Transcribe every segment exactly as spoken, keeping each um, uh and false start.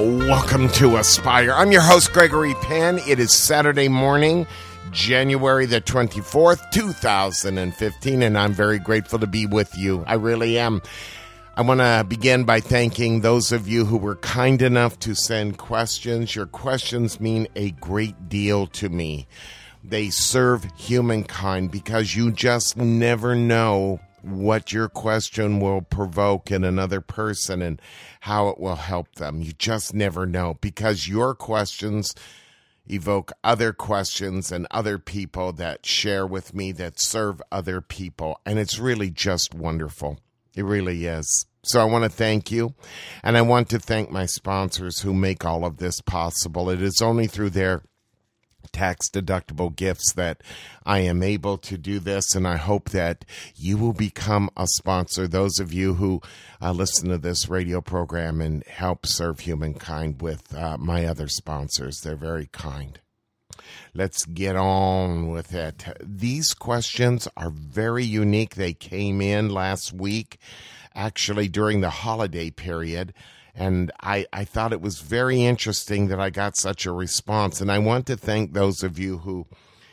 Welcome to Aspire. I'm your host, Gregory Penn. It is Saturday morning, January the twenty-fourth, two thousand fifteen, and I'm very grateful to be with you. I really am. I want to begin by thanking those of you who were kind enough to send questions. Your questions mean a great deal to me. They serve humankind because you just never know what your question will provoke in another person and how it will help them. You just never know, because your questions evoke other questions and other people that share with me, that serve other people. And it's really just wonderful. It really is. So I want to thank you. And I want to thank my sponsors who make all of this possible. It is only through their tax-deductible gifts that I am able to do this, and I hope that you will become a sponsor, those of you who uh, listen to this radio program and help serve humankind with uh, my other sponsors. They're very kind. Let's get on with it. These questions are very unique. They came in last week, actually during the holiday period. And I, I thought it was very interesting that I got such a response. And I want to thank those of you who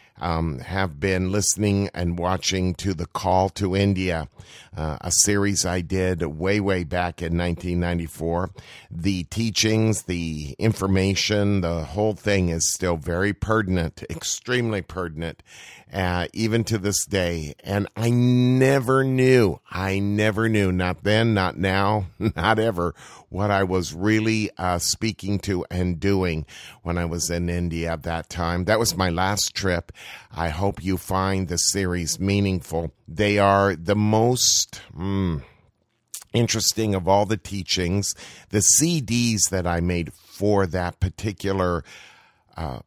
um, have been listening and watching to The Call to India, uh, a series I did way, way back in nineteen ninety-four. The teachings, the information, the whole thing is still very pertinent, extremely pertinent, uh, even to this day. And I never knew, I never knew, not then, not now, not ever, what I was really uh, speaking to and doing when I was in India at that time. That was my last trip. I hope you find the series meaningful. They are the most mm, interesting of all the teachings. The C Ds that I made for that particular uh,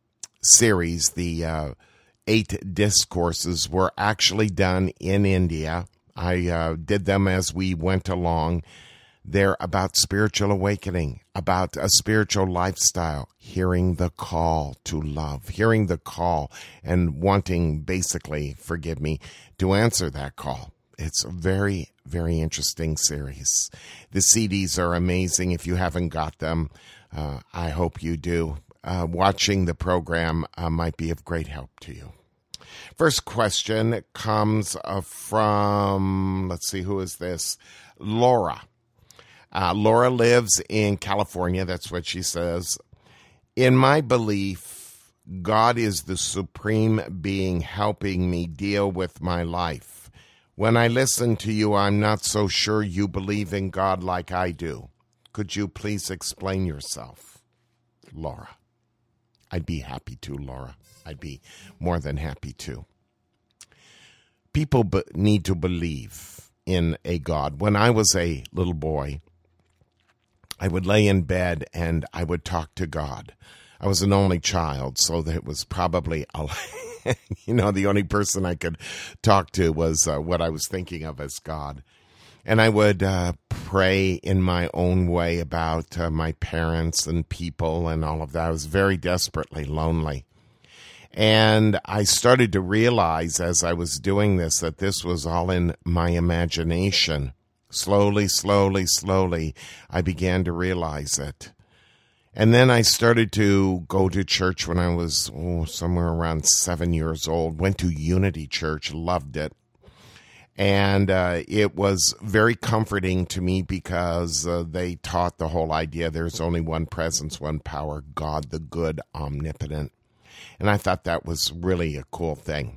series, the uh, eight discourses, were actually done in India. I uh, did them as we went along. They're about spiritual awakening, about a spiritual lifestyle, hearing the call to love, hearing the call and wanting, basically, forgive me, to answer that call. It's a very, very interesting series. The C Ds are amazing. If you haven't got them, uh, I hope you do. Uh, watching the program uh, might be of great help to you. First question comes uh, from, let's see, who is this? Laura. Uh, Laura lives in California. That's what she says. In my belief, God is the supreme being helping me deal with my life. When I listen to you, I'm not so sure you believe in God like I do. Could you please explain yourself? Laura. I'd be happy to, Laura. I'd be more than happy to. People be- need to believe in a God. When I was a little boy, I would lay in bed and I would talk to God. I was an only child, so that it was probably, a, you know, the only person I could talk to was uh, what I was thinking of as God. And I would uh, pray in my own way about uh, my parents and people and all of that. I was very desperately lonely. And I started to realize as I was doing this that this was all in my imagination. Slowly, slowly, slowly, I began to realize it. And then I started to go to church when I was oh, somewhere around seven years old. Went to Unity Church, loved it. And uh, it was very comforting to me because uh, they taught the whole idea there's only one presence, one power, God the good, omnipotent. And I thought that was really a cool thing.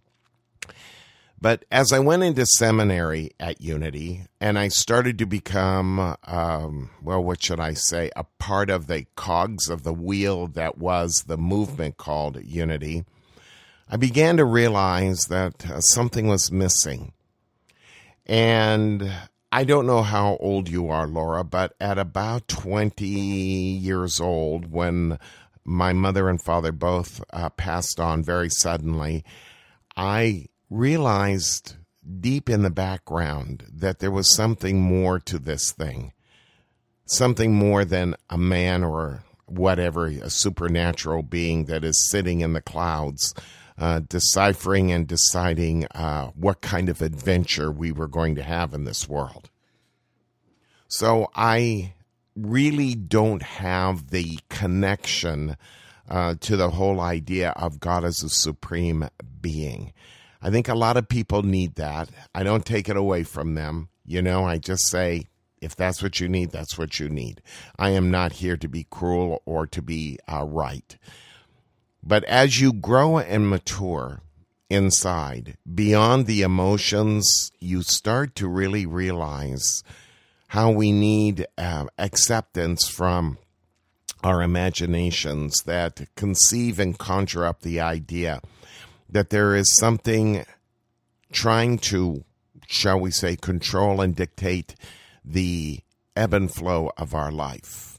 But as I went into seminary at Unity, and I started to become, um, well, what should I say, a part of the cogs of the wheel that was the movement called Unity, I began to realize that uh, something was missing. And I don't know how old you are, Laura, but at about twenty years old, when my mother and father both uh, passed on very suddenly, I realized deep in the background that there was something more to this thing, something more than a man or whatever, a supernatural being that is sitting in the clouds, uh, deciphering and deciding uh, what kind of adventure we were going to have in this world. So I really don't have the connection uh, to the whole idea of God as a supreme being. I think a lot of people need that. I don't take it away from them. You know, I just say, if that's what you need, that's what you need. I am not here to be cruel or to be uh, right. But as you grow and mature inside, beyond the emotions, you start to really realize how we need uh, acceptance from our imaginations that conceive and conjure up the idea that there is something trying to, shall we say, control and dictate the ebb and flow of our life.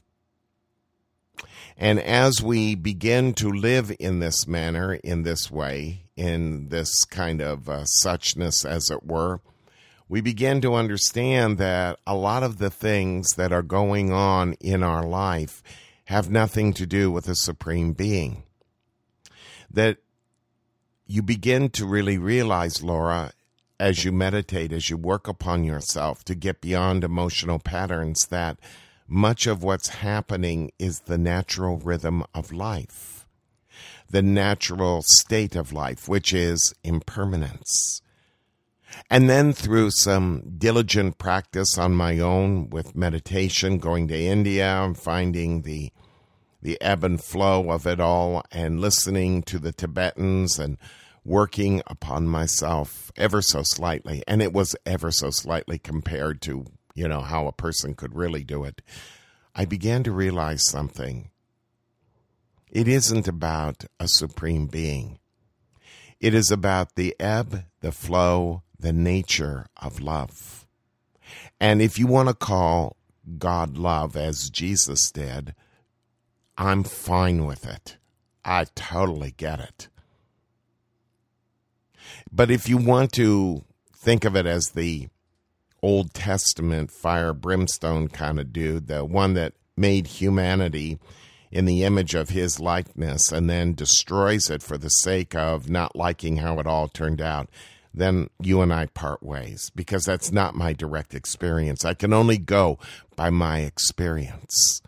And as we begin to live in this manner, in this way, in this kind of uh, suchness, as it were, we begin to understand that a lot of the things that are going on in our life have nothing to do with a supreme being. That you begin to really realize, Laura, as you meditate, as you work upon yourself to get beyond emotional patterns, that much of what's happening is the natural rhythm of life, the natural state of life, which is impermanence. And then through some diligent practice on my own with meditation, going to India and finding the the ebb and flow of it all and listening to the Tibetans and working upon myself ever so slightly. And it was ever so slightly compared to, you know, how a person could really do it. I began to realize something. It isn't about a supreme being. It is about the ebb, the flow, the nature of love. And if you want to call God love as Jesus did, I'm fine with it. I totally get it. But if you want to think of it as the Old Testament fire brimstone kind of dude, the one that made humanity in the image of his likeness and then destroys it for the sake of not liking how it all turned out, then you and I part ways, because that's not my direct experience. I can only go by my experience.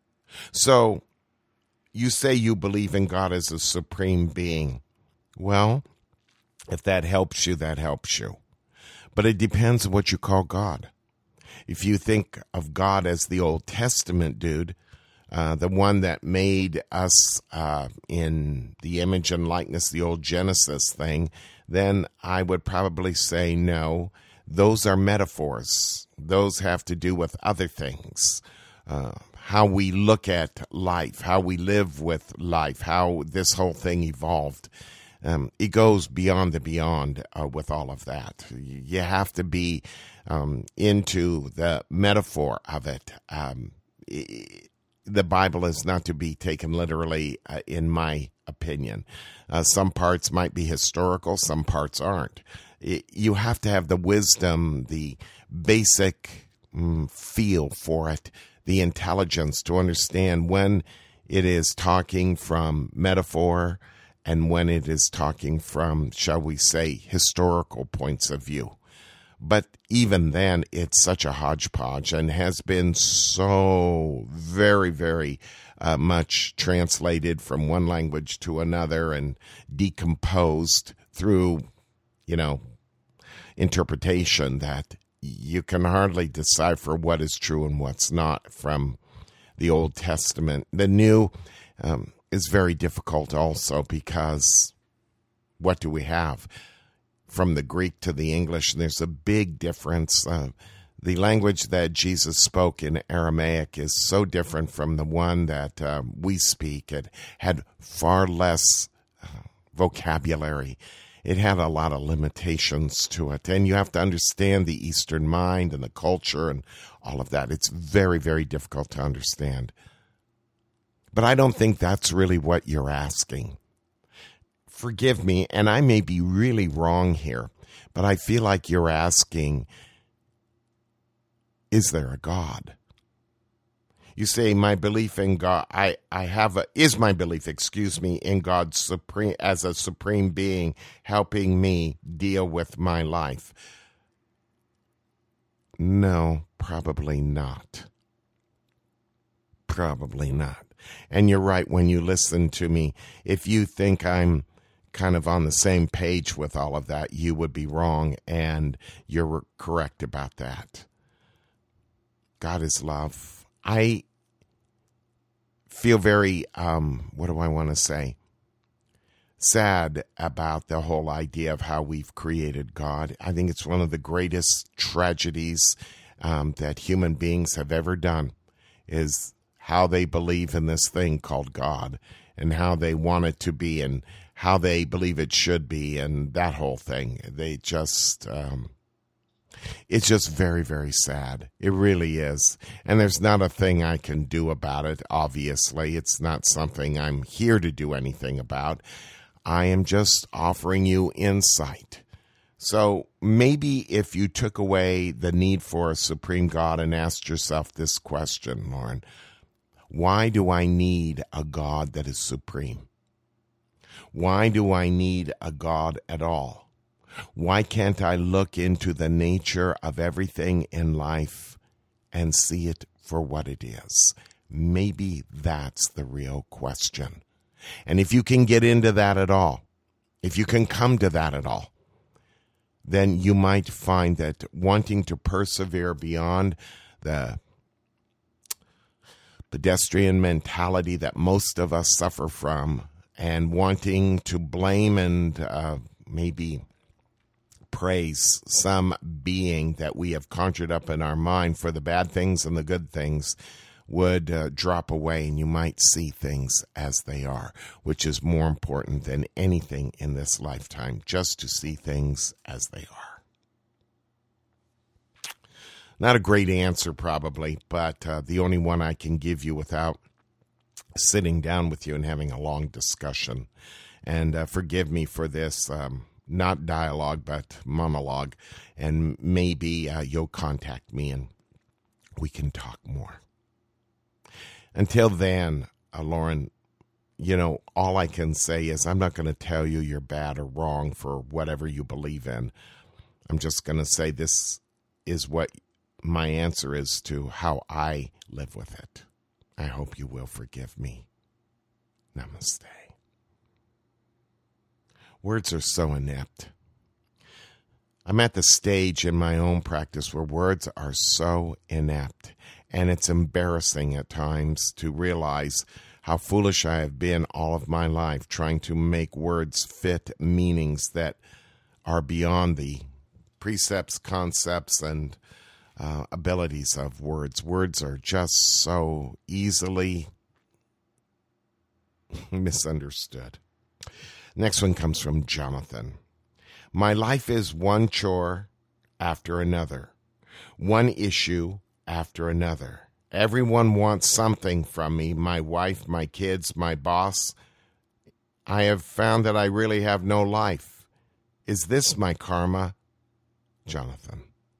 So you say you believe in God as a supreme being. Well, if that helps you, that helps you. But it depends on what you call God. If you think of God as the Old Testament dude, uh, the one that made us uh, in the image and likeness, the old Genesis thing, then I would probably say no. Those are metaphors. Those have to do with other things. Uh, how we look at life, how we live with life, how this whole thing evolved. Um, it goes beyond the beyond uh, with all of that. You have to be um, into the metaphor of it. Um, it. The Bible is not to be taken literally, uh, in my opinion. Uh, some parts might be historical, some parts aren't. It, you have to have the wisdom, the basic mm, feel for it, the intelligence to understand when it is talking from metaphor and when it is talking from, shall we say, historical points of view. But even then, it's such a hodgepodge and has been so very, very uh, much translated from one language to another and decomposed through, you know, interpretation that you can hardly decipher what is true and what's not from the Old Testament. The New um, is very difficult also because what do we have? From the Greek to the English, and there's a big difference. Uh, the language that Jesus spoke in Aramaic is so different from the one that uh, we speak. It had far less uh, vocabulary. It had a lot of limitations to it, and you have to understand the Eastern mind and the culture and all of that. It's very, very difficult to understand. But I don't think that's really what you're asking. Forgive me, and I may be really wrong here, but I feel like you're asking, is there a God? You say my belief in God, I, I have a, is my belief, excuse me, in God supreme as a supreme being helping me deal with my life. No, probably not. Probably not. And you're right, when you listen to me, if you think I'm kind of on the same page with all of that, you would be wrong, and you're correct about that. God is love. I feel very, um, what do I want to say? sad about the whole idea of how we've created God. I think it's one of the greatest tragedies um, that human beings have ever done, is how they believe in this thing called God and how they want it to be and how they believe it should be and that whole thing. They just, um, it's just very, very sad. It really is. And there's not a thing I can do about it, obviously. It's not something I'm here to do anything about. I am just offering you insight. So maybe if you took away the need for a supreme God and asked yourself this question, Lauren, why do I need a God that is supreme? Why do I need a God at all? Why can't I look into the nature of everything in life and see it for what it is? Maybe that's the real question. And if you can get into that at all, if you can come to that at all, then you might find that wanting to persevere beyond the pedestrian mentality that most of us suffer from, and wanting to blame and uh, maybe praise some being that we have conjured up in our mind for the bad things and the good things, would uh, drop away, and you might see things as they are, which is more important than anything in this lifetime, just to see things as they are. Not a great answer, probably, but uh, the only one I can give you without sitting down with you and having a long discussion. And uh, forgive me for this, um, not dialogue, but monologue, and maybe uh, you'll contact me and we can talk more. Until then, uh, Lauren, you know, all I can say is I'm not going to tell you you're bad or wrong for whatever you believe in. I'm just going to say this is what my answer is to how I live with it. I hope you will forgive me. Namaste. Words are so inept. I'm at the stage in my own practice where words are so inept. And it's embarrassing at times to realize how foolish I have been all of my life trying to make words fit meanings that are beyond the precepts, concepts, and uh, abilities of words. Words are just so easily misunderstood. Next one comes from Jonathan. My life is one chore after another, one issue after another. Everyone wants something from me, my wife, my kids, my boss. I have found that I really have no life. Is this my karma? Jonathan.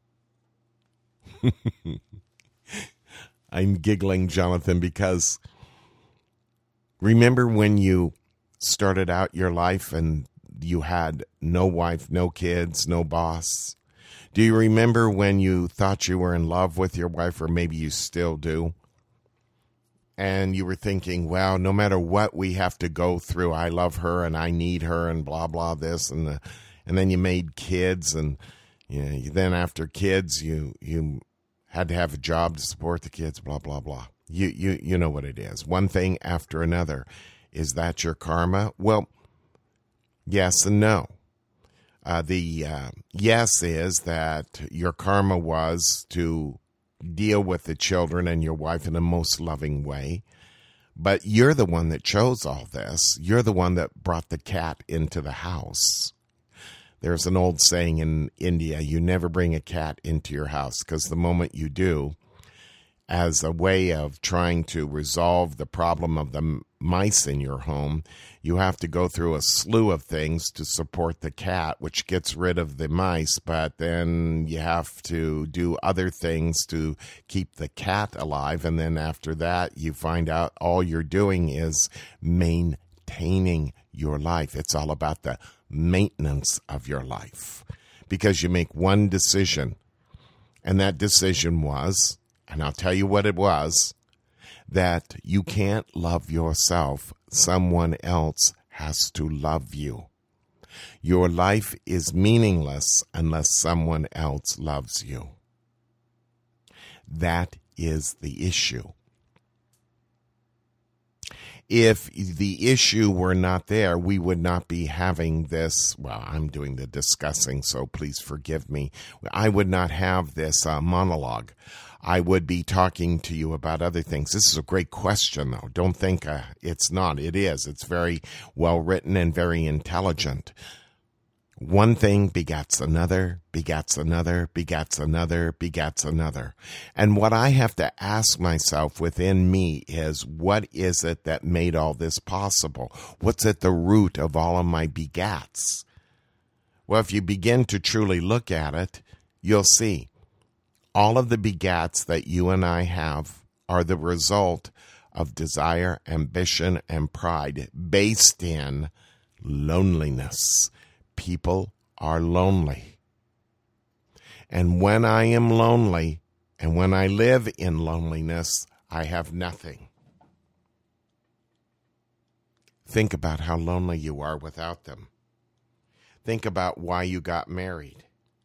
I'm giggling, Jonathan, because remember when you started out your life and you had no wife, no kids, no boss? Do you remember when you thought you were in love with your wife, or maybe you still do? And you were thinking, well, no matter what we have to go through, I love her and I need her and blah, blah, this. And the, and then you made kids, and you know, then after kids, you you had to have a job to support the kids, blah, blah, blah. You, you, you know what it is. One thing after another. Is that your karma? Well, yes and no. Uh, the uh, yes is that your karma was to deal with the children and your wife in a most loving way. But you're the one that chose all this. You're the one that brought the cat into the house. There's an old saying in India, you never bring a cat into your house, because the moment you do, as a way of trying to resolve the problem of the mice in your home, you have to go through a slew of things to support the cat, which gets rid of the mice, but then you have to do other things to keep the cat alive, and then after that, you find out all you're doing is maintaining your life. It's all about the maintenance of your life, because you make one decision, and that decision was, and I'll tell you what it was, that you can't love yourself. Someone else has to love you. Your life is meaningless unless someone else loves you. That is the issue. If the issue were not there, we would not be having this. Well, I'm doing the discussing, so please forgive me. I would not have this uh, monologue. I would be talking to you about other things. This is a great question, though. Don't think uh, it's not. It is. It's very well written and very intelligent. One thing begats another, begats another, begats another, begats another. And what I have to ask myself within me is, what is it that made all this possible? What's at the root of all of my begats? Well, if you begin to truly look at it, you'll see all of the begats that you and I have are the result of desire, ambition, and pride based in loneliness. People are lonely. And when I am lonely, and when I live in loneliness, I have nothing. Think about how lonely you are without them. Think about why you got married.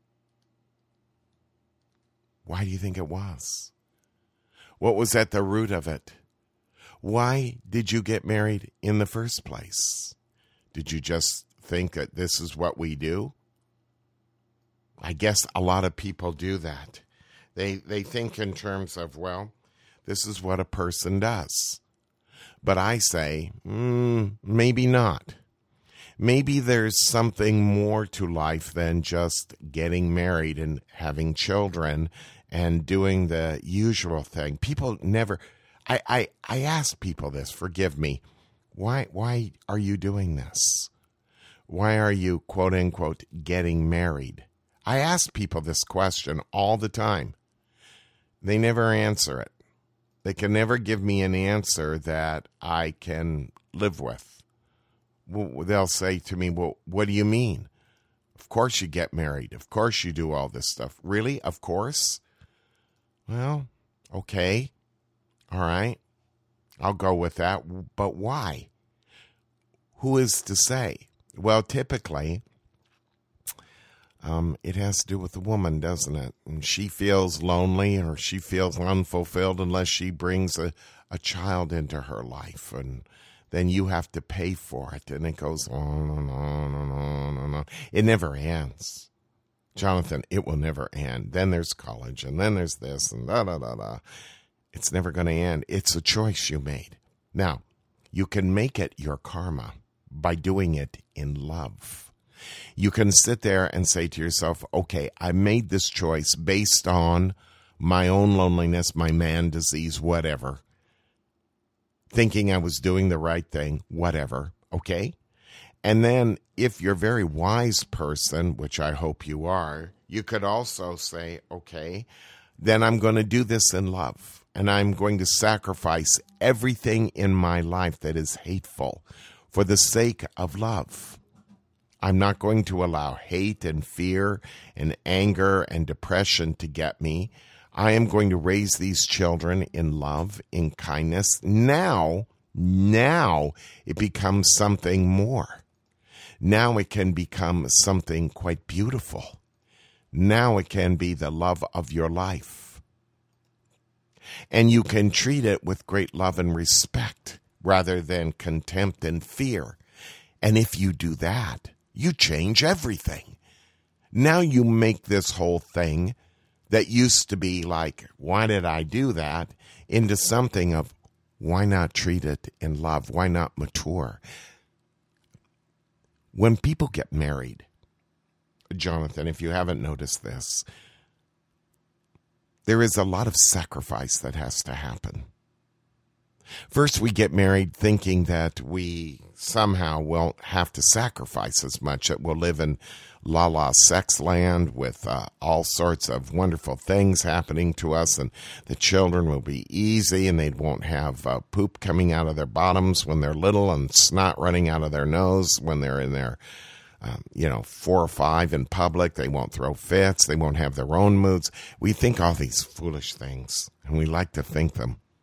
Why do you think it was? What was at the root of it? Why did you get married in the first place? Did you just think that this is what we do? I guess a lot of people do that. They they think in terms of, well, this is what a person does. But I say, mm, maybe not. Maybe there's something more to life than just getting married and having children and doing the usual thing. People never, I, I, I ask people this, forgive me, why why are you doing this? Why are you, quote unquote, getting married? I ask people this question all the time. They never answer it. They can never give me an answer that I can live with. Well, they'll say to me, well, what do you mean? Of course you get married. Of course you do all this stuff. Really? Of course? Well, okay. All right. I'll go with that. But why? Who is to say? Well, typically, um, it has to do with the woman, doesn't it? And she feels lonely or she feels unfulfilled unless she brings a, a child into her life. And then you have to pay for it. And it goes on and on and on and on. It never ends. Jonathan, it will never end. Then there's college and then there's this and da da da da. It's never going to end. It's a choice you made. Now, you can make it your karma by doing it in love. You can sit there and say to yourself, okay, I made this choice based on my own loneliness, my man disease, whatever, thinking I was doing the right thing, whatever, okay? And then if you're a very wise person, which I hope you are, you could also say, okay, then I'm going to do this in love, and I'm going to sacrifice everything in my life that is hateful for the sake of love. I'm not going to allow hate and fear and anger and depression to get me. I am going to raise these children in love, in kindness. Now, now it becomes something more. Now it can become something quite beautiful. Now it can be the love of your life. And you can treat it with great love and respect, rather than contempt and fear. And if you do that, you change everything. Now you make this whole thing that used to be like, why did I do that, into something of, why not treat it in love? Why not mature? When people get married, Jonathan, if you haven't noticed this, there is a lot of sacrifice that has to happen. First, we get married thinking that we somehow won't have to sacrifice as much, that we'll live in la-la sex land with uh, all sorts of wonderful things happening to us, and the children will be easy, and they won't have uh, poop coming out of their bottoms when they're little and snot running out of their nose when they're in their, um, you know, four or five in public. They won't throw fits. They won't have their own moods. We think all these foolish things, and we like to think them.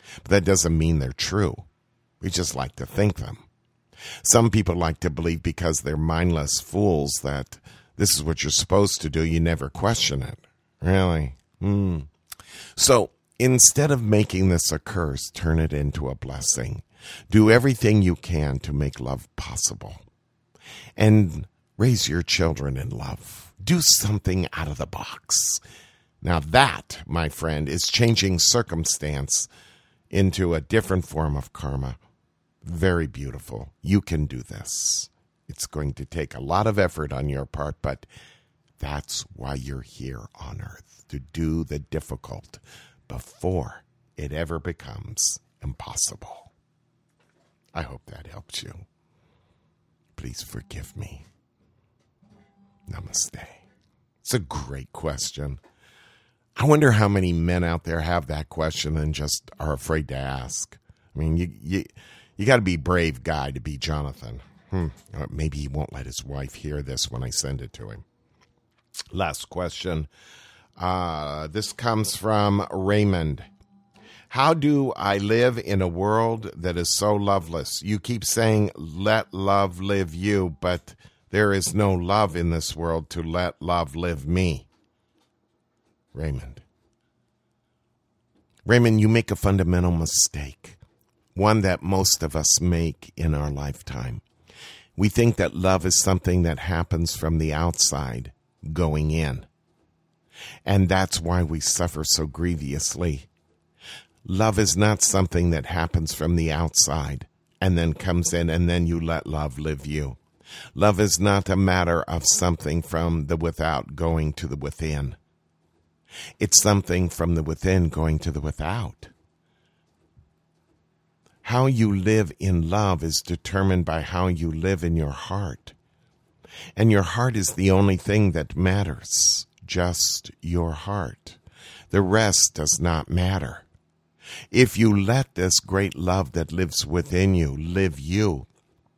But that doesn't mean they're true. We just like to think them. Some people like to believe because they're mindless fools that this is what you're supposed to do. You never question it. Really? Hmm. So instead of making this a curse, turn it into a blessing. Do everything you can to make love possible. And raise your children in love. Do something out of the box. Now that, my friend, is changing circumstance into a different form of karma. Very beautiful. You can do this. It's going to take a lot of effort on your part, but that's why you're here on earth, to do the difficult before it ever becomes impossible. I hope that helps you. Please forgive me. Namaste. It's a great question. I wonder how many men out there have that question and just are afraid to ask. I mean, you you, you got to be a brave guy to be Jonathan. Hmm. Maybe he won't let his wife hear this when I send it to him. Last question. Uh, this comes from Raymond. How do I live in a world that is so loveless? You keep saying, let love live you, but there is no love in this world to let love live me. Raymond. Raymond, you make a fundamental mistake, one that most of us make in our lifetime. We think that love is something that happens from the outside going in. And that's why we suffer so grievously. Love is not something that happens from the outside and then comes in and then you let love live you. Love is not a matter of something from the without going to the within. It's something from the within going to the without. How you live in love is determined by how you live in your heart. And your heart is the only thing that matters, just your heart. The rest does not matter. If you let this great love that lives within you live you,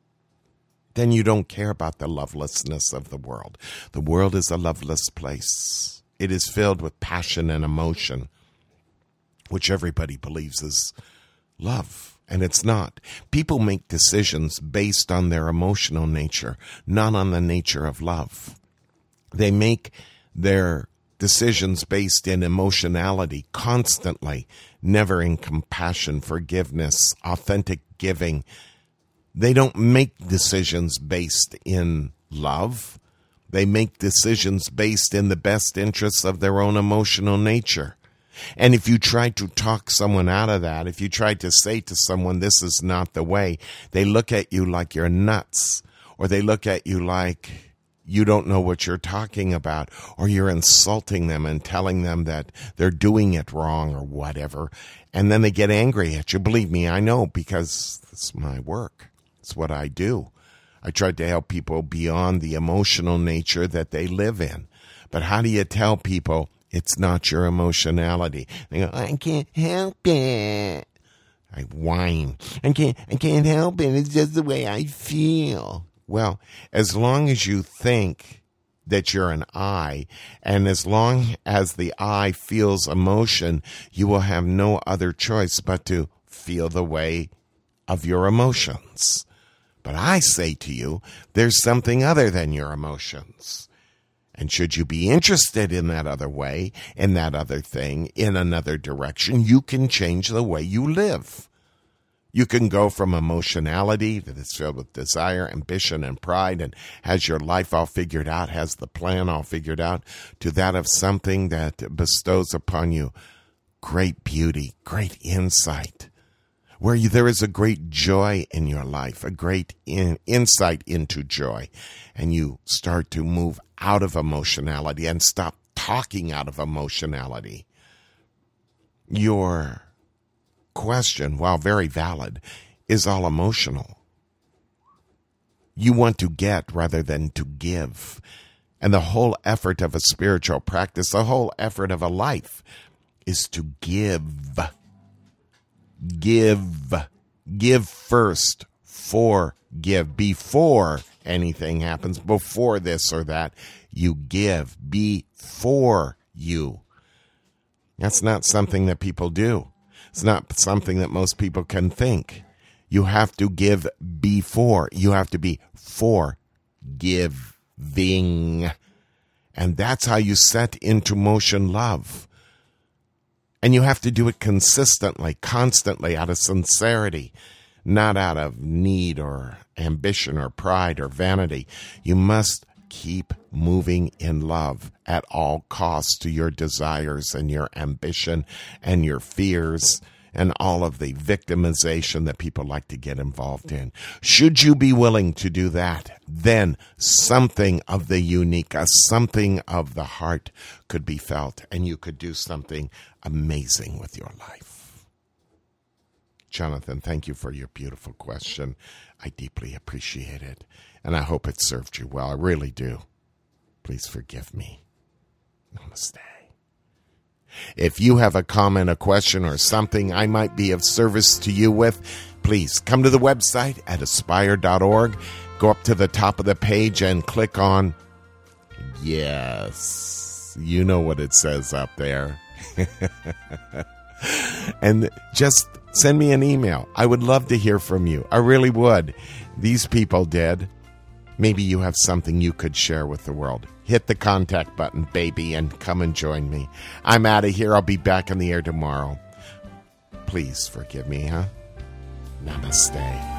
then you don't care about the lovelessness of the world. The world is a loveless place. It is filled with passion and emotion, which everybody believes is love, and it's not. People make decisions based on their emotional nature, not on the nature of love. They make their decisions based in emotionality constantly, never in compassion, forgiveness, authentic giving. They don't make decisions based in love. They make decisions based in the best interests of their own emotional nature. And if you try to talk someone out of that, if you try to say to someone, this is not the way, they look at you like you're nuts, or they look at you like you don't know what you're talking about, or you're insulting them and telling them that they're doing it wrong or whatever. And then they get angry at you. Believe me, I know, because it's my work. It's what I do. I try to help people beyond the emotional nature that they live in. But how do you tell people it's not your emotionality? They go, I can't help it. I whine. I can't, I can't help it. It's just the way I feel. Well, as long as you think that you're an I, and as long as the I feels emotion, you will have no other choice but to feel the way of your emotions. But I say to you, there's something other than your emotions. And should you be interested in that other way, in that other thing, in another direction, you can change the way you live. You can go from emotionality that is filled with desire, ambition, and pride, and has your life all figured out, has the plan all figured out, to that of something that bestows upon you great beauty, great insight, where you, there is a great joy in your life, a great in, insight into joy, and you start to move out of emotionality and stop talking out of emotionality. Your question, while very valid, is all emotional. You want to get rather than to give. And the whole effort of a spiritual practice, the whole effort of a life, is to give. Give. Give first. Forgive. Before anything happens, before this or that, you give. Before you. That's not something that people do. It's not something that most people can think. You have to give before. You have to be forgiving. And that's how you set into motion love. And you have to do it consistently, constantly, out of sincerity, not out of need or ambition or pride or vanity. You must keep moving in love at all costs to your desires and your ambition and your fears and all of the victimization that people like to get involved in. Should you be willing to do that, then something of the unique, uh, something of the heart could be felt, and you could do something amazing with your life. Jonathan, thank you for your beautiful question. I deeply appreciate it, and I hope it served you well. I really do. Please forgive me. Namaste. If you have a comment, a question, or something I might be of service to you with, please come to the website at aspire dot org. Go up to the top of the page and click on yes. You know what it says up there. And just send me an email. I would love to hear from you. I really would. These people did. Maybe you have something you could share with the world. Hit the contact button, baby, and come and join me. I'm out of here. I'll be back on the air tomorrow. Please forgive me, huh? Namaste.